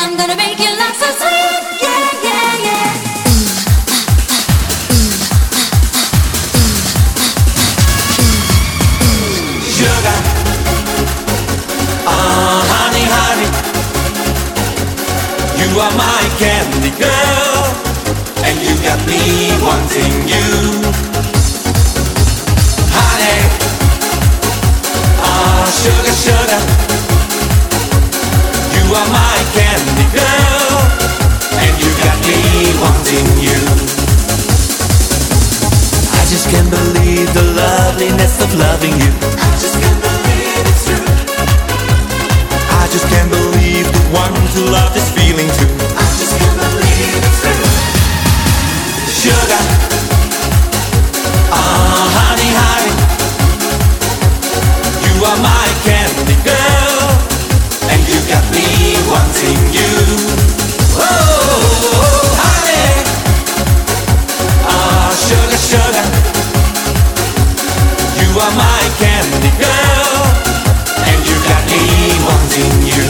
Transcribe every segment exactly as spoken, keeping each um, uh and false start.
I'm gonna make your life so sweet, yeah, yeah, yeah. Sugar, ah, honey, honey, you are my candy girl, and you got me wanting you. Honey, ah, sugar, sugar, you are my candy girl, and you got me wanting you. I just can't believe the loveliness of loving you. I just can't believe it's true. I just can't believe the one to love is feeling too. I just can't believe it's true. Sugar, ah, honey, honey, you are my candy girl, and you got me wanting you. Oh, honey, ah, sugar, sugar, you are my candy girl, and you got me wanting you.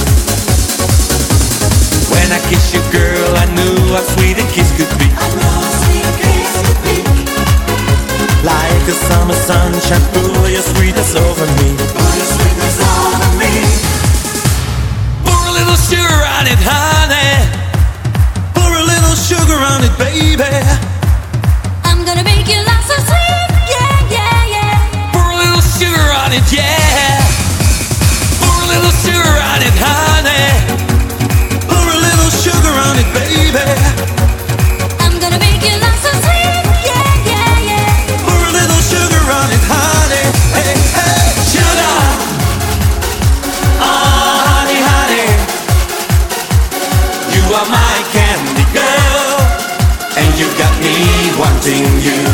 When I kiss you, girl, I knew how sweet a kiss could be. I know how sweet a kiss could be. Like a summer sunshine, pour your sweetness over me. Pour your sweetness over me. Pour a little sugar on it, honey. Pour a little sugar on it, baby. I'm gonna make your life so sweet, yeah, yeah, yeah. Pour a little sugar on it, yeah. Pour a little sugar on it, honey. Pour a little sugar on it, baby. I'm gonna make your life so sweet, yeah, yeah, yeah. Pour a little sugar on it, honey. Hey, hey, sugar. Oh, honey, honey, you are my candy girl, and you got me wanting you.